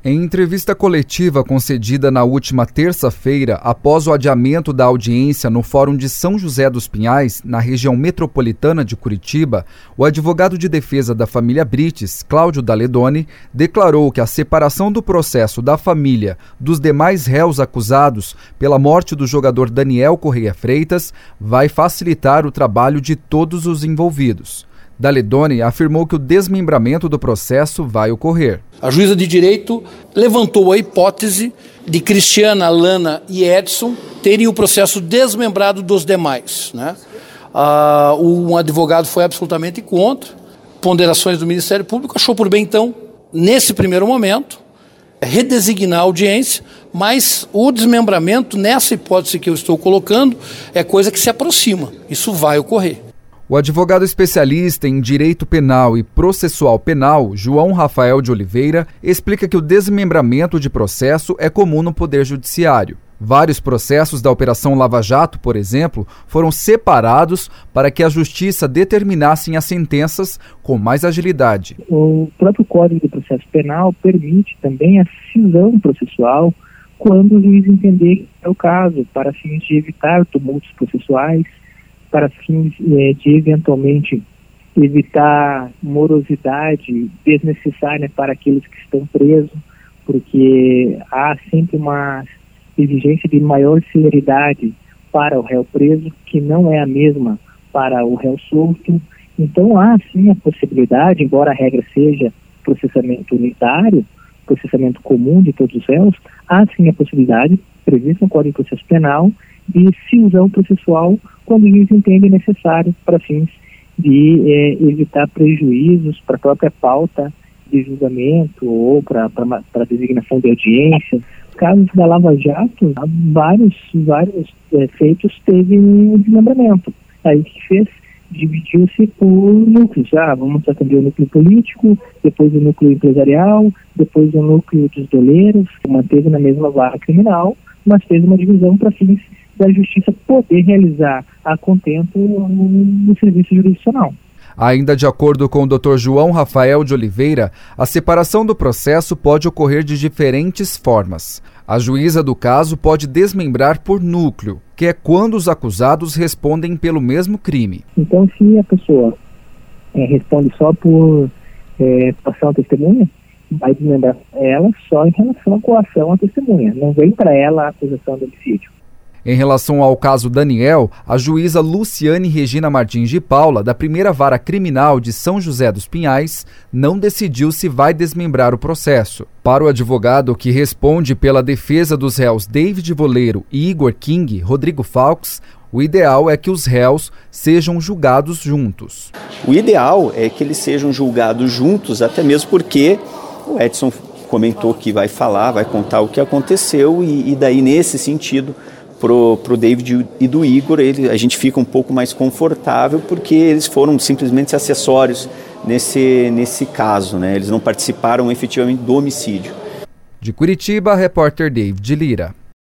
Em entrevista coletiva concedida na última terça-feira, após o adiamento da audiência no Fórum de São José dos Pinhais, na região metropolitana de Curitiba, o advogado de defesa da família Brites, Cláudio Daledoni, declarou que a separação do processo da família dos demais réus acusados pela morte do jogador Daniel Correia Freitas vai facilitar o trabalho de todos os envolvidos. Daledoni afirmou que o desmembramento do processo vai ocorrer. A juíza de direito levantou a hipótese de Cristiana, Lana e Edson terem o processo desmembrado dos demais, né? Um advogado foi absolutamente contra, ponderações do Ministério Público, achou por bem, então, nesse primeiro momento, redesignar a audiência, mas o desmembramento, nessa hipótese que eu estou colocando, é coisa que se aproxima, isso vai ocorrer. O advogado especialista em direito penal e processual penal, João Rafael de Oliveira, explica que o desmembramento de processo é comum no Poder Judiciário. Vários processos da Operação Lava Jato, por exemplo, foram separados para que a Justiça determinasse as sentenças com mais agilidade. O próprio Código de Processo Penal permite também a cisão processual quando o juiz entender que é o caso, para fins de evitar tumultos processuais, para fins de, eventualmente, evitar morosidade desnecessária para aqueles que estão presos, porque há sempre uma exigência de maior celeridade para o réu preso, que não é a mesma para o réu solto. Então, há sim a possibilidade, embora a regra seja processamento unitário, processamento comum de todos os réus, há sim a possibilidade, prevista no Código de Processo Penal, de cisão processual quando o juiz entende necessário para fins de evitar prejuízos para a própria pauta de julgamento ou para a designação de audiência. Casos da Lava Jato, vários feitos teve um desmembramento. Aí o que fez? Dividiu-se por núcleos. Vamos atender o núcleo político, depois o núcleo empresarial, depois o núcleo dos doleiros, manteve na mesma vara criminal, mas fez uma divisão para fins da Justiça poder realizar a contento no serviço jurisdicional. Ainda de acordo com o Dr. João Rafael de Oliveira, a separação do processo pode ocorrer de diferentes formas. A juíza do caso pode desmembrar por núcleo, que é quando os acusados respondem pelo mesmo crime. Então, se a pessoa responde só por coação à testemunha, vai desmembrar ela só em relação à coação à testemunha. Não vem para ela a acusação de homicídio. Em relação ao caso Daniel, a juíza Luciane Regina Martins de Paula, da primeira vara criminal de São José dos Pinhais, não decidiu se vai desmembrar o processo. Para o advogado que responde pela defesa dos réus David Voleiro e Igor King, Rodrigo Falks, o ideal é que os réus sejam julgados juntos. O ideal é que eles sejam julgados juntos, até mesmo porque o Edson comentou que vai falar, vai contar o que aconteceu e daí, nesse sentido, pro David e do Igor, a gente fica um pouco mais confortável porque eles foram simplesmente acessórios nesse caso, né? Eles não participaram efetivamente do homicídio. De Curitiba, repórter David Lira.